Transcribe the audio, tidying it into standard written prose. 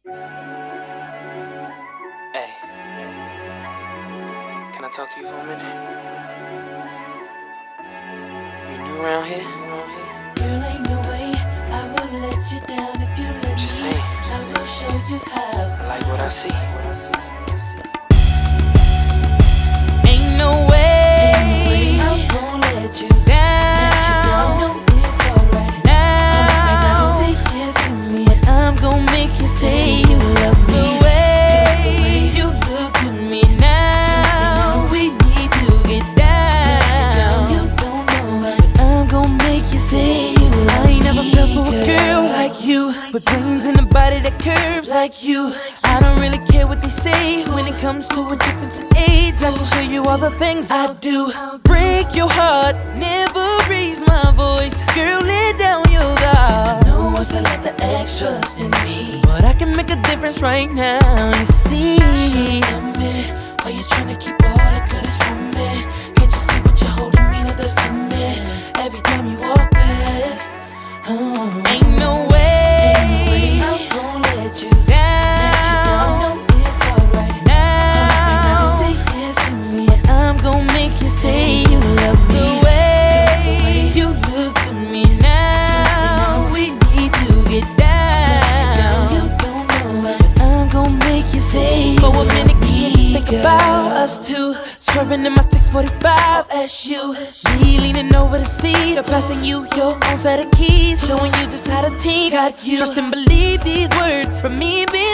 Hey, can I talk to you for a minute? You new around here? Girl, ain't no way I will let you down if you let Just me. saying. I will show you how. I like what I see. Ain't no way I'm gon' let you down. No, it's alright now. Just say yes to me and I'm gon' make you say you love me. The way you look to me now, we need to get down. You don't know it, I'm gon' make you say you love me. I ain't never felt for a girl like you, with brains in a body that curves like you. I don't really care what they say when it comes to a difference in age. I can show you all the things I do. Break your heart, never raise my voice. Girl, lay down your guard. I know it's a lot the extras in me, but I can make a difference right now, you see. Tell me, why you tryna keep all the goodest from me? Can't you see what you're holding means does to me? Every time you walk past, ain't no way I'm gon' let you down. No, it's alright now. Just say yes to me and I'm gon' make you say you love me. The way you look to me now, we need to get down. You don't know it, I'm gon' make you say for a minute, can you just think about us two? Swerving in my 645 SU, me leaning over the seat, or passing you your own set of keys, showing you just how the team got you. Trust and believe these words from me being